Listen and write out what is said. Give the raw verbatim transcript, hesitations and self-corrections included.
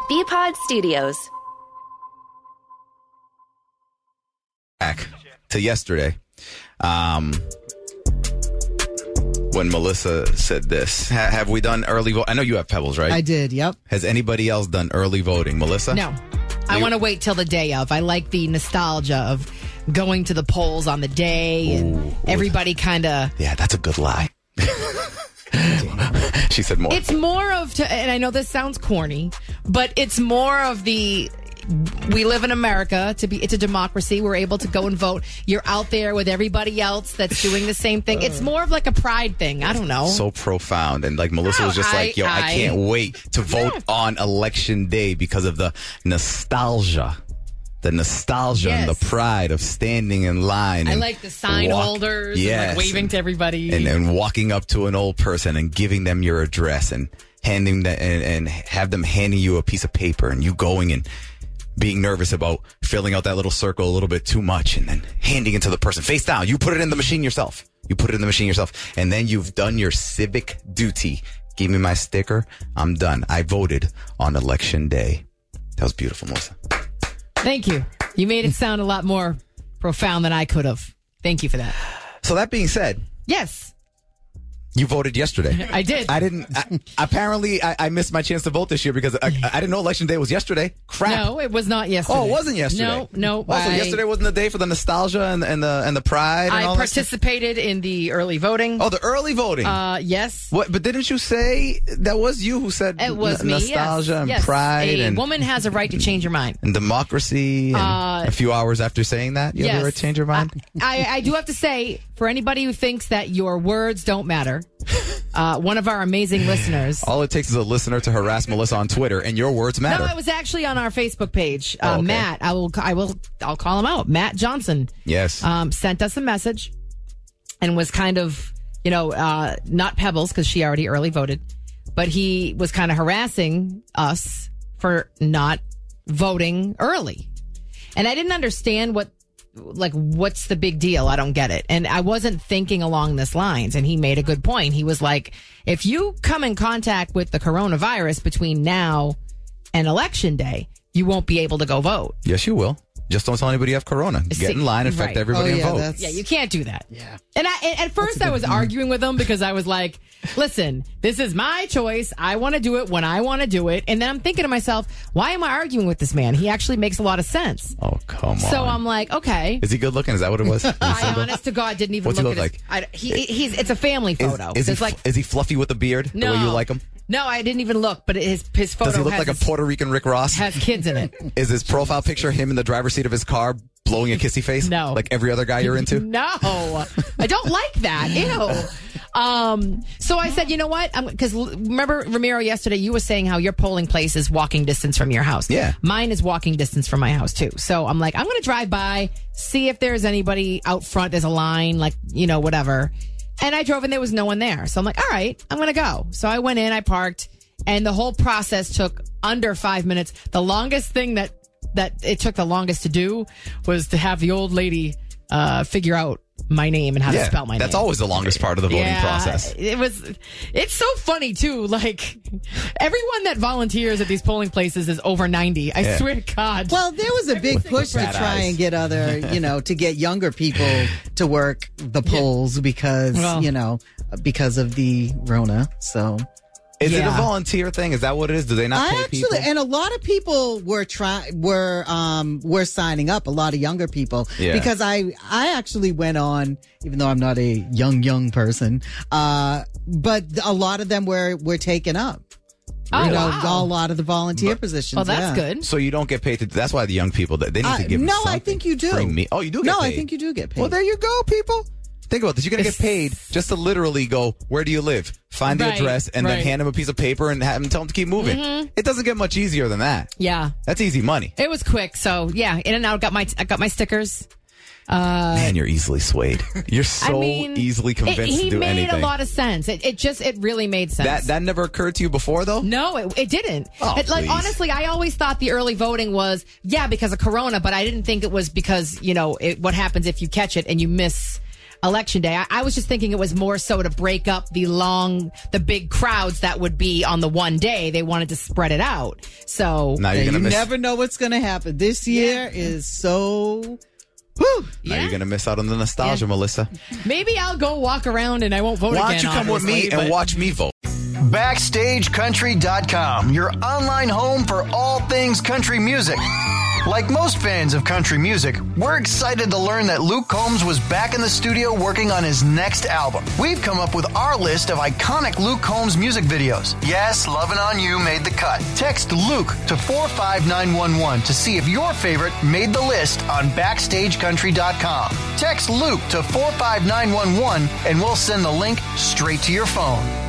B-Pod Studios. Back to yesterday, um, when Melissa said this. Ha- have we done early vote? I know you have Pebbles, right? I did, yep. Has anybody else done early voting? Melissa? No. I want to wait till the day of. I like the nostalgia of going to the polls on the day and Ooh. everybody kind of... Yeah, that's a good lie. She said more. It's more of, to, and I know this sounds corny, but it's more of the... We live in America. To be, it's a democracy. We're able to go and vote. You're out there with everybody else that's doing the same thing. It's more of like a pride thing. I don't know. So profound. And like Melissa No, was just I- like, yo, I, I- can't wait to vote Yeah. on election day because of the nostalgia. The nostalgia and Yes. the pride of standing in line. I and like the sign walk- holders Yes. and like waving to everybody. and, and walking up to an old person and giving them your address and handing that and, and have them handing you a piece of paper and you going and being nervous about filling out that little circle a little bit too much and then handing it to the person face down. You put it in the machine yourself. You put it in the machine yourself. And then you've done your civic duty. Give me my sticker. I'm done. I voted on election day. That was beautiful, Melissa. Thank you. You made it sound a lot more profound than I could have. Thank you for that. So that being said, Yes, you voted yesterday. I did. I didn't. I, apparently, I, I missed my chance to vote this year because I, I didn't know election day was yesterday. Crap. No, it was not yesterday. Oh, it wasn't yesterday. No, no. Also, I, yesterday wasn't the day for the nostalgia and, and the and the pride. And I all that stuff? participated in the early voting. Oh, the early voting. Uh, yes. What? But didn't you say that was you who said It was n- me. nostalgia yes. and yes. pride A and woman has a right to change her mind. and democracy? And Uh, a few hours after saying that, you yes. have the right to change your mind. I, I do have to say, for anybody who thinks that your words don't matter, uh, one of our amazing listeners. All it takes is a listener to harass Melissa on Twitter, and your words matter. No, it was actually on our Facebook page. Uh, Oh, okay. Matt, I will, I will, I'll call him out. Matt Johnson. Yes. Um, sent us a message and was kind of, you know, uh, not Pebbles because she already early voted, but he was kind of harassing us for not voting early. And I didn't understand what, like, what's the big deal? I don't get it. And I wasn't thinking along this lines. And he made a good point. He was like, if you come in contact with the coronavirus between now and election day, you won't be able to go vote. Yes, you will. Just don't tell anybody you have corona. Get See, in line, infect right. everybody, Oh, and yeah, vote. that's- Yeah, you can't do that. Yeah. And I, and at first I was arguing with him because I was like, listen, this is my choice. I want to do it when I want to do it. And then I'm thinking to myself, why am I arguing with this man? He actually makes a lot of sense. Oh, come on. So I'm like, okay. Is he good looking? Is that what it was? I honest to God didn't even What's he look look at his, I, he, he's, it's a family Is, photo. is, he, It's like, is he fluffy with a beard? no. The way you like him? No, I didn't even look, but his, his photo Does he look has, like a his- Puerto Rican Rick Ross? has kids in it. Is his profile picture him in the driver's seat of his car blowing a kissy face? No. Like every other guy you're into? No, I don't like that. Ew. Um, so I said, you know what? Because remember, Ramiro, yesterday you were saying how your polling place is walking distance from your house. Yeah. Mine is walking distance from my house, too. So I'm like, I'm going to drive by, see if there's anybody out front. There's a line, like, you know, whatever. And I drove and there was no one there. So I'm like, all right, I'm going to go. So I went in, I parked, and the whole process took under five minutes. The longest thing that that it took the longest to do was to have the old lady uh, figure out my name and how Yeah, to spell my that's name. always the longest part of the voting Yeah, process. It was. It's so funny too. Like everyone that volunteers at these polling places is over ninety. I Yeah. swear to God. Well, there was a big push to bad try eyes. and get other, you know, to get younger people to work the polls because, Well- you know, because of the Rona. So Is it a Yeah. volunteer thing? Is that what it is? Do they not I pay actually, people? and a lot of people were try were um were signing up. A lot of younger people Yeah. because I I actually went on, even though I'm not a young young person, uh, but a lot of them were were taken up. oh you know, wow. a lot of the volunteer positions. Well, that's yeah. good. So you don't get paid to. That's why the young people they need to I- give. no, something. I think you do. Bring me. Oh, you do get No, paid. I think you do get paid. Well, there you go, people. Think about this. You're going to get It's- paid just to literally go, where do you live? Find the Right, address and then right. Mm-hmm. hand him a piece of paper and have him tell him to keep moving. It doesn't get much easier than that. Yeah, That's easy money. it was quick. So yeah, in and out. Got my I got my stickers. Man, you're easily swayed. You're so I mean, easily convinced it, he to do made anything. a lot of sense. It, it just it really made sense. that that never occurred to you before, though? No, it, it didn't. Oh, it, like please. honestly, I always thought the early voting was yeah because of Corona, but I didn't think it was because you know it, what happens if you catch it and you miss election day. I, I was just thinking it was more so to break up the long, the big crowds that would be on the one day. They wanted to spread it out. So now you're Yeah, gonna you miss. never know what's going to happen. This year Yeah. is so. Whew. Now Yeah. you're gonna miss out on the nostalgia, Yeah. Melissa. maybe I'll go walk around and I won't vote Why again. don't you come with me obviously, and but- watch me vote? Backstage Country dot com, your online home for all things country music. Like most fans of country music, we're excited to learn that Luke Combs was back in the studio working on his next album. We've come up with our list of iconic Luke Combs music videos. Yes, Lovin' On You made the cut. Text Luke to four five nine one one to see if your favorite made the list on Backstage Country dot com. Text Luke to four five nine one one and we'll send the link straight to your phone.